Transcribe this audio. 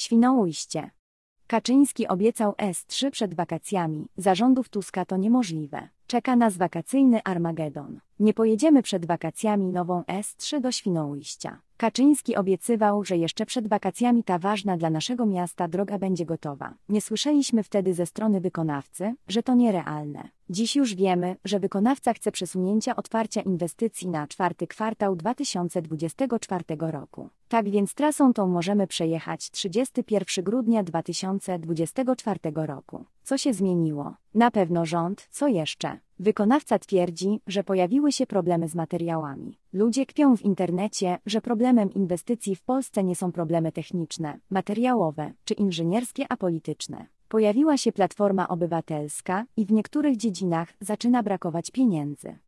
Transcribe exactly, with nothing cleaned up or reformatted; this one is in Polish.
Świnoujście. Kaczyński obiecał S trzy przed wakacjami, za rządów Tuska to niemożliwe. Czeka nas wakacyjny Armagedon. Nie pojedziemy przed wakacjami nową S trzy do Świnoujścia. Kaczyński obiecywał, że jeszcze przed wakacjami ta ważna dla naszego miasta droga będzie gotowa. Nie słyszeliśmy wtedy ze strony wykonawcy, że to nierealne. Dziś już wiemy, że wykonawca chce przesunięcia otwarcia inwestycji na czwarty kwartał dwa tysiące dwudziestego czwartego roku. Tak więc trasą tą możemy przejechać trzydziestego pierwszego grudnia dwa tysiące dwudziestego czwartego roku. Co się zmieniło? Na pewno rząd, co jeszcze? Wykonawca twierdzi, że pojawiły się problemy z materiałami. Ludzie kpią w internecie, że problemem inwestycji w Polsce nie są problemy techniczne, materiałowe czy inżynierskie, a polityczne. Pojawiła się Platforma Obywatelska i w niektórych dziedzinach zaczyna brakować pieniędzy.